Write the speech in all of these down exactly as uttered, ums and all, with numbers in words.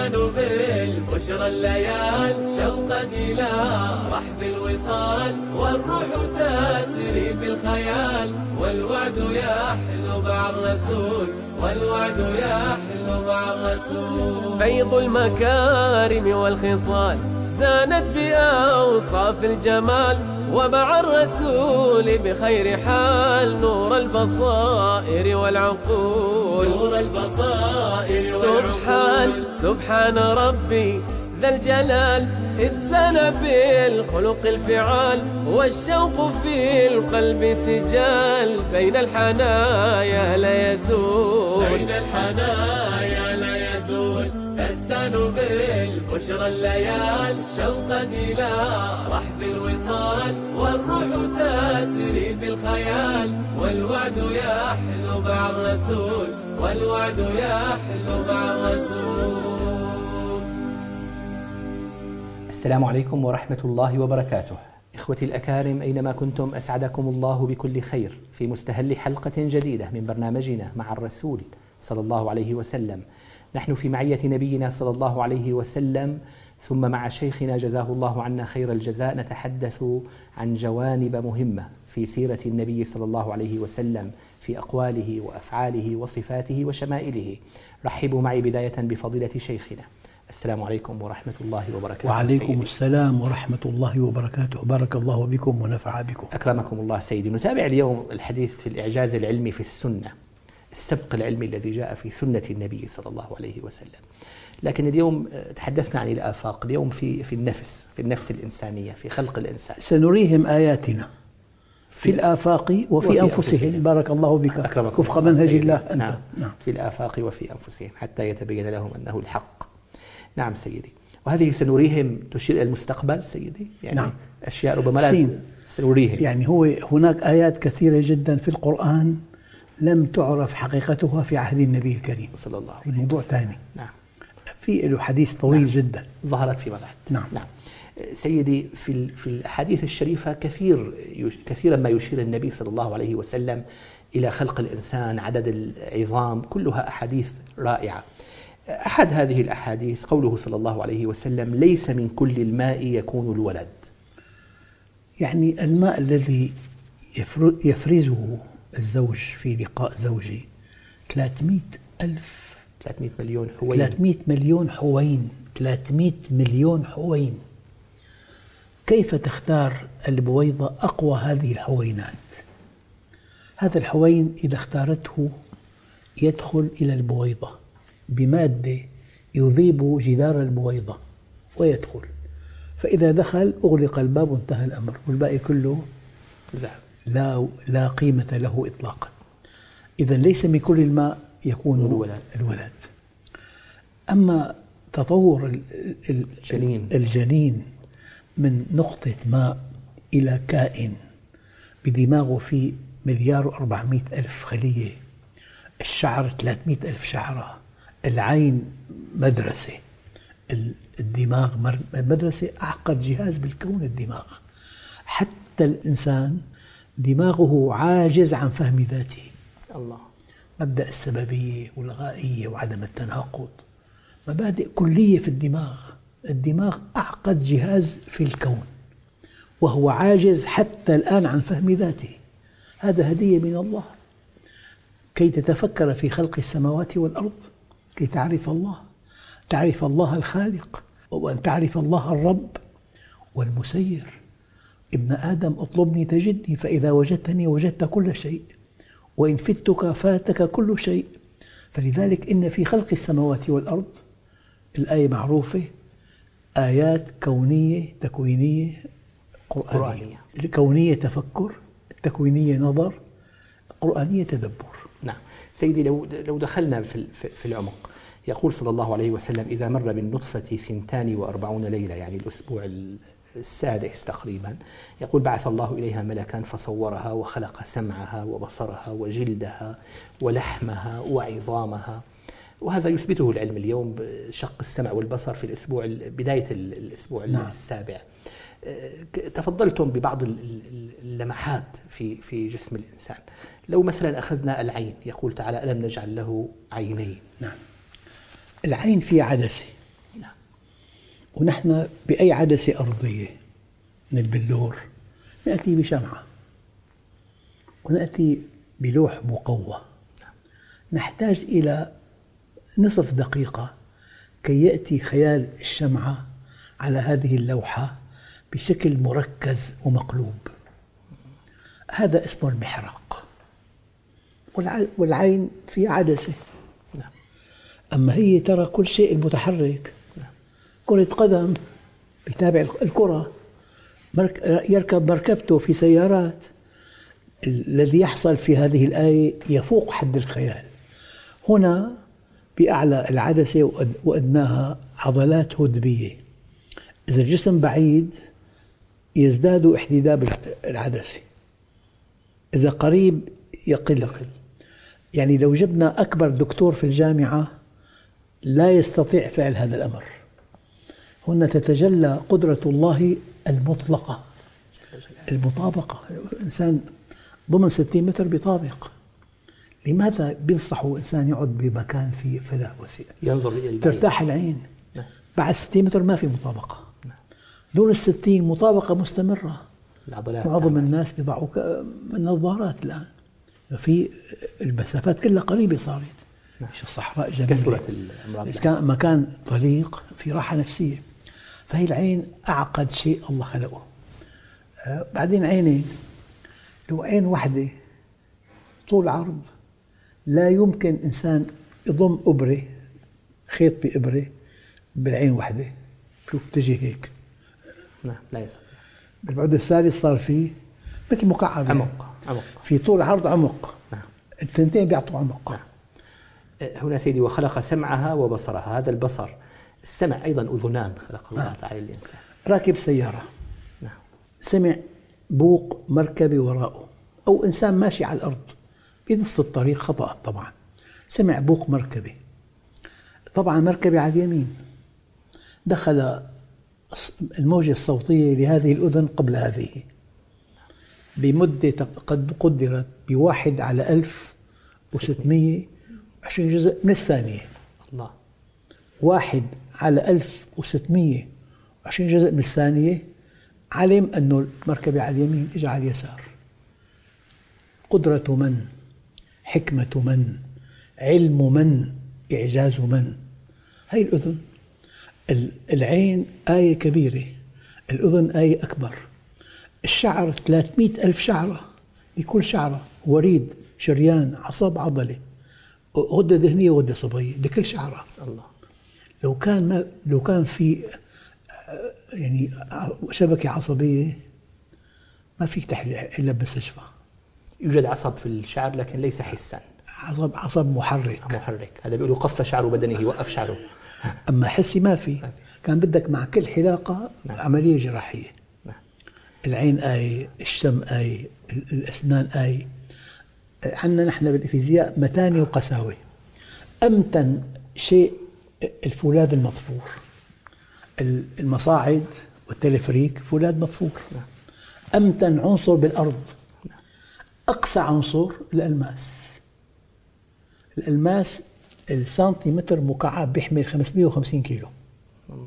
تستانوا بالبشرى الليال شوقا إلى رحب الوصال، والروح تسري في الخيال، والوعد يحلو مع الرسول، والوعد يحلو مع الرسول. فيض المكارم والخصال زانت بأوصاف الجمال، ومع الرسول بخير حال نور البصائر والعقول، نور البصائر والعقول. سبحان سبحان ربي ذا الجلال، إذ ثنى بالخلق الفعال، والشوق في القلب سجال، بين الحنايا لا يزول، بين الحنايا لا يزول. تستانوا بالبشرى الليال شوقا إلى رحب الوصال، والروح تسري في الخيال، والوعد يحلو مع الرسول، والوعد يحلو مع الرسول. السلام عليكم ورحمة الله وبركاته. إخوتي الأكارم، أينما كنتم أسعدكم الله بكل خير في مستهل حلقة جديدة من برنامجنا مع الرسول صلى الله عليه وسلم. نحن في معية نبينا صلى الله عليه وسلم، ثم مع شيخنا جزاه الله عنا خير الجزاء نتحدث عن جوانب مهمة في سيرة النبي صلى الله عليه وسلم، في أقواله وأفعاله وصفاته وشمائله. رحبوا معي بداية بفضيلة شيخنا. السلام عليكم ورحمة الله وبركاته. وعليكم سيدي. السلام ورحمة الله وبركاته. بارك الله بكم ونفع بكم. أكرمكم الله سيدي. نتابع اليوم الحديث في الإعجاز العلمي في السنة، السبق العلمي الذي جاء في سنة النبي صلى الله عليه وسلم. لكن اليوم تحدثنا عن الآفاق، اليوم في في النفس، في النفس الإنسانية، في خلق الإنسان. سنريهم آياتنا في الآفاق وفي, وفي أنفسهم. أنفسهم. بارك الله بك وفق منهج الله. نعم. نعم. في الآفاق وفي أنفسهم حتى يتبين لهم أنه الحق. نعم سيدي. وهذه سنريهم تشير إلى المستقبل سيدي، يعني نعم. أشياء ربما لا سنريهم. يعني هو هناك آيات كثيرة جدا في القرآن لم تعرف حقيقتها في عهد النبي الكريم صلى الله عليه وسلم. موضوع ثاني. نعم. في له حديث طويل نعم. جدا ظهرت فيما بعد. نعم. نعم. سيدي، في في الأحاديث الشريفة كثير كثيرا ما يشير النبي صلى الله عليه وسلم إلى خلق الإنسان، عدد العظام، كلها أحاديث رائعة. أحد هذه الأحاديث قوله صلى الله عليه وسلم: ليس من كل الماء يكون الولد. يعني الماء الذي يفرزه الزوج في لقاء زوجه ثلاثمئة ألف ثلاثمئة مليون حوين ثلاثمئة مليون حوين ثلاثمئة مليون حوين. كيف تختار البويضة أقوى هذه الحوينات؟ هذا الحوين إذا اختارته يدخل إلى البويضة بمادة يذيب جدار البويضة ويدخل، فإذا دخل أغلق الباب وانتهى الأمر، والباقي كله لا لا قيمة له إطلاقا. إذا ليس من كل الماء يكون الولد. الولد. أما تطور الجنين, الجنين من نقطة ماء إلى كائن بدماغه فيه مليار وأربعمائة ألف خلية، الشعر ثلاثمئة ألف شعرة، العين مدرسة، الدماغ مدرسة، أعقد جهاز بالكون الدماغ. حتى الإنسان دماغه عاجز عن فهم ذاته. الله. مبدأ السببية والغائية وعدم التناقض مبادئ كلية في الدماغ. الدماغ أعقد جهاز في الكون وهو عاجز حتى الآن عن فهم ذاته. هذا هدية من الله كي تتفكر في خلق السماوات والأرض، كي تعرف الله، تعرف الله الخالق، وأن تعرف الله الرب والمسير. ابن آدم اطلبني تجدني، فإذا وجدتني وجدت كل شيء، وإن فتك فاتك كل شيء. فلذلك إن في خلق السماوات والأرض، الآية معروفة، آيات كونية تكوينية قرآنية. الكونية تفكر، التكوينية نظر، القرآنية تدبر. نعم سيدي. لو لو دخلنا في في العمق، يقول صلى الله عليه وسلم: إذا مر بالنطفة ثنتان وأربعون ليلة، يعني الأسبوع السادس تقريبا، يقول: بعث الله إليها ملكا فصورها وخلق سمعها وبصرها وجلدها ولحمها وعظامها. وهذا يثبته العلم اليوم بشق السمع والبصر في الأسبوع بداية الأسبوع نعم. السابع. تفضلتم ببعض اللمحات في في جسم الإنسان. لو مثلا أخذنا العين، يقول تعالى: ألم نجعل له عينين. نعم. العين في عدسة ونحن بأي عدسة أرضية من البلور نأتي بشمعة ونأتي بلوح مقوى، نحتاج إلى نصف دقيقة كي يأتي خيال الشمعة على هذه اللوحة بشكل مركز ومقلوب. هذا اسمه المحراق. والعين في عدسة، أما هي ترى كل شيء المتحرك. كرة قدم بيتابع الكرة، يركب مركبته في سيارات. الذي يحصل في هذه الآية يفوق حد الخيال. هنا بأعلى العدسة وأدناها عضلات هدبية، إذا الجسم بعيد يزداد احتداب العدسة، إذا قريب يقل. يعني لو جبنا أكبر دكتور في الجامعة لا يستطيع فعل هذا الأمر. هنا تتجلى قدرة الله المطلقة، المطابقة. الإنسان ضمن ستين متر بيطابق. لماذا بينصحوا إنسان يقعد بمكان فيه فضاء وسيع؟ ينظر إلى البعيد، ترتاح العين. نعم. بعد ستين متر ما في مطابقة. نعم. دون الستين مطابقة مستمرة. معظم الناس بيضعوا النظارات الآن، في المسافات كلها قريبة صارت. نعم. الصحراء جميلة، كان مكان طليق في راحة نفسية. فهي العين أعقد شيء الله خلقه. آه بعدين عينين، لو عين واحدة طول عرض لا يمكن إنسان يضم إبرة، خيط بإبرة بالعين واحدة. شوف تجي هيك. نعم لا يستطيع. بالبعد الثالث صار فيه مثل مكعب، عمق عمق في طول عرض عمق. نعم. الثنتين بيعطوا عمق. نعم. هنا سيدي وخلق سمعها وبصرها. هذا البصر، السمع أيضا أذنان خلق الله نعم. تعالى الإنسان. راكب سيارة، نعم. سمع بوق مركبة وراءه، أو إنسان ماشي على الأرض بنصف الطريق خطأ طبعا، سمع بوق مركبة. طبعا مركبة على اليمين، دخل الموجة الصوتية لهذه الأذن قبل هذه بمدة قد قدرت بواحد على ألف وستمئة وعشرين جزء من الثانية. الله. واحد على ألف وستمئة وعشرين جزء من الثانية علم أنه المركبة على اليمين، إجا على اليسار. قدرة من، حكمة من، علم من، إعجاز من. هي الأذن. العين آية كبيرة، الأذن آية أكبر. الشعر ثلاثمئة ألف شعرة، لكل شعرة وريد، شريان، عصب، عضلة، غدة دهنية وغدة صبية لكل شعرة. الله. لو كان ما لو كان في يعني شبكة عصبية ما فيك تحلق إلا بالمستشفى. يوجد عصب في الشعر لكن ليس حسا. عصب عصب محرك. محرك، هذا بيقولوا قف شعر بدنه، وقف شعره. أما حسي ما في. كان بدك مع كل حلاقة نعم. عملية جراحية. نعم. العين آية، الشم آية، الأسنان آية. عندنا نحن بالفيزياء متانة وقساوة. أمتن شيء الفولاذ المصفور، المصاعد والتلفريك فولاذ مصفور. نعم. أمتن عنصر بالأرض، أقسى عنصر الألماس. الألماس السنتيمتر مكعب بيحمل خمسمئة وخمسين كيلو. الله.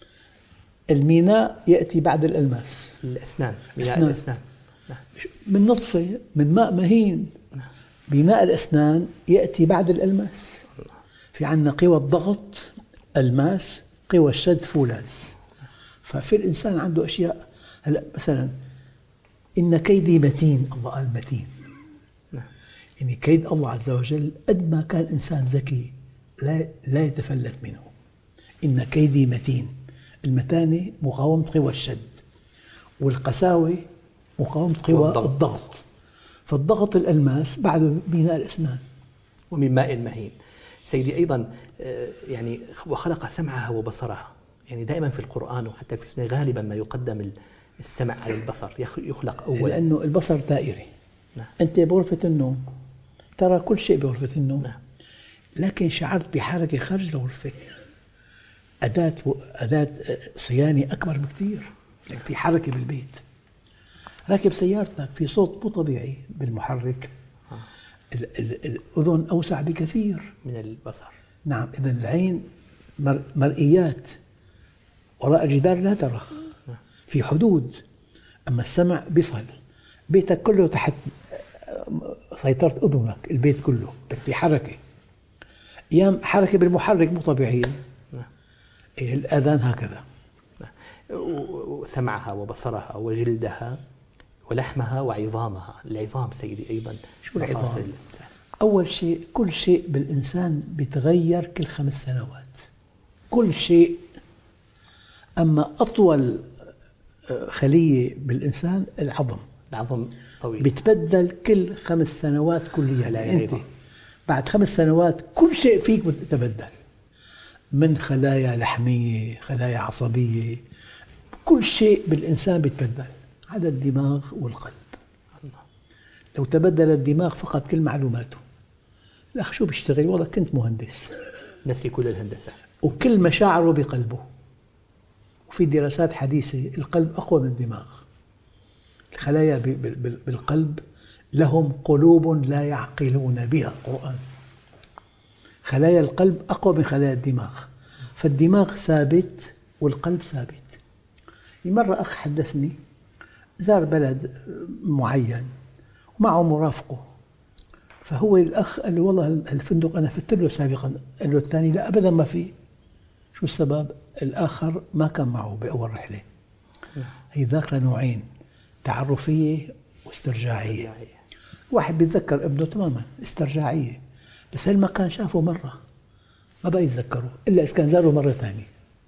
الميناء يأتي بعد الألماس. الأسنان، ميناء الأسنان من نطفة، من ماء مهين. ميناء الأسنان يأتي بعد الألماس. في عندنا قوى الضغط ألماس، قوى الشد فولاذ. ففي الإنسان عنده أشياء. هلا مثلا إن كيدي متين، الله قال متين. يعني كيد الله عز وجل قد ما كان إنسان ذكي لا لا يتفلت منه. إن كيدي متين. المتانة مقاومة قوى الشد، والقساوة مقاومة قوى الضغط. الضغط. فالضغط الألماس بعده ميناء الأسنان. ومن ماء مهين. سيدي أيضا يعني وخلق سمعها وبصرها. يعني دائما في القرآن وحتى في السنة غالبا ما يقدم السمع على البصر، يخلق أولا، لأنه البصر دائري. نعم. أنت بغرفة النوم ترى كل شيء بغرفة النوم. نعم. لكن شعرت بحركة خارج الغرفة، أداة أداة صيانة أكبر بكثير. يعني في حركة بالبيت. راكب سيارتك في صوت مو طبيعي بالمحرك. آه. الأذن أوسع بكثير من البصر. نعم. إذا العين مرئيات وراء الجدار لا ترى، في حدود. أما السمع بيصل، بيتك كله تحت سيطرة أذنك، البيت كله في حركة، أيام حركة بالمحرك مو طبيعية. الأذان هكذا، سمعها وبصرها وجلدها ولحمها وعظامها. العظام سيدي أيضا شو العظام؟ أول شيء كل شيء بالإنسان بيتغير كل خمس سنوات، كل شيء. أما أطول خلية بالإنسان العظم، العظم طويل، بيتبدل كل خمس سنوات كليا. يعني أنت بعد خمس سنوات كل شيء فيك بيتبدل، من خلايا لحمية، خلايا عصبية، كل شيء بالإنسان بيتبدل، عدا الدماغ والقلب. لو تبدل الدماغ فقط كل معلوماته، الأخ شو بيشتغل؟ والله كنت مهندس، نسي كل الهندسة، وكل مشاعره بقلبه. وفي دراسات حديثة القلب أقوى من الدماغ. الخلايا بالقلب لهم قلوب لا يعقلون بها، القرآن. خلايا القلب أقوى من خلايا الدماغ، فالدماغ ثابت والقلب ثابت. مرة أخ حدثني زار بلد معين ومعه مرافقه، فهو الأخ قال له والله الفندق أنا فت له سابقا، قال له الثاني لا أبدا ما فيه. شو السبب؟ الآخر ما كان معه بأول رحلة. هي ذاكرة نوعين، تعرفية واسترجاعية. واحد بيتذكر ابنه تماما استرجاعية، بس هالمكان شافه مرة ما بقى يتذكره إلا إذا كان زاره مرة ثانية.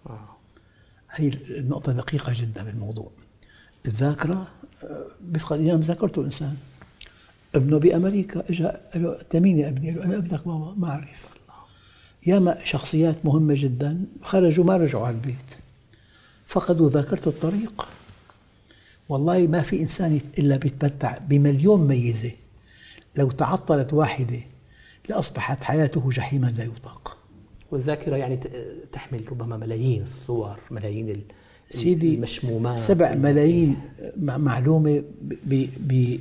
هي النقطة دقيقة جدا بالموضوع. الذاكرة بفقد أيام ذاكرته إنسان. ابنه بأمريكا إجا قال له أنت مين يا ابني؟ قال له أنا ابنك بابا. ما أعرف. ياما شخصيات مهمة جدا خرجوا ما رجعوا على البيت، فقدوا ذاكرة الطريق. والله ما في إنسان إلا بيتمتع بمليون ميزة، لو تعطلت واحدة لأصبحت حياته جحيما لا يطاق. والذاكرة يعني تحمل ربما ملايين الصور، ملايين سيدي المشمومات، سبع ملايين معلومة ب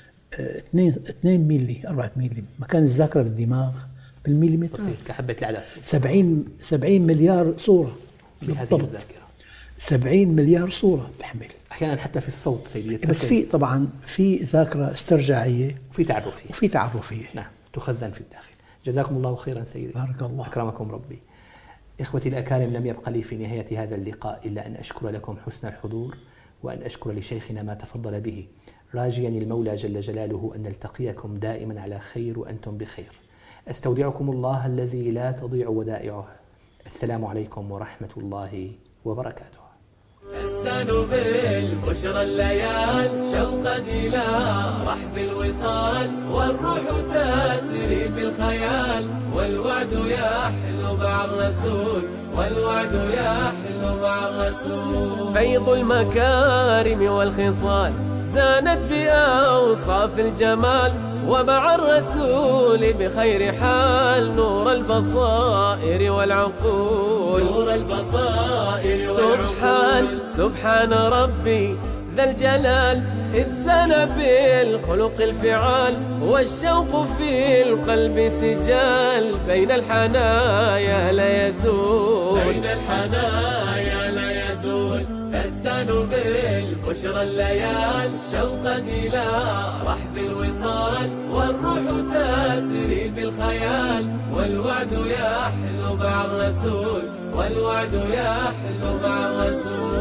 اثنين ميلي أربعة ميلي. مكان الذاكرة بالدماغ بالميليمتر، كحبة العدس. سبعين سبعين مليار صورة بهذه الذاكرة، سبعين مليار صورة تحمل. أحيانا حتى في الصوت سيدي. بس في طبعا في ذاكرة استرجاعية وفي تعرفية وفي تعرفية نعم تخزن في الداخل. جزاكم الله خيرا سيدي، بارك الله، أكرمكم ربي. إخوتي الأكارم، لم يبق لي في نهاية هذا اللقاء إلا أن أشكر لكم حسن الحضور، وأن أشكر لشيخنا ما تفضل به، راجيا المولى جل جلاله أن نلتقيكم دائما على خير وأنتم بخير. أستودعكم الله الذي لا تضيع ودائعه. السلام عليكم ورحمة الله وبركاته. أستانوا بالبشرى الليال، شوقا إلى رحب الوصال، والروح تسري بالخيال، والوعد يحلو مع الرسول، والوعد يحلو مع الرسول. فيض المكارم والخصال زانت بأوصاف الجمال، ومع الرسول بخير حال، نور البصائر والعقول، نور البصائر والعقول. سبحان سبحان ربي ذا الجلال، إذ زان بالخلق الفعال، والشوق في القلب سجال، بين الحنايا لا يزول، بين الحنايا لا يزول. فاستانوا بالبشرى الليال، شوقا إلى رحب الوصال، والروح تسري بالخيال، والوعد يحلو مع الرسول، والوعد يحلو مع الرسول.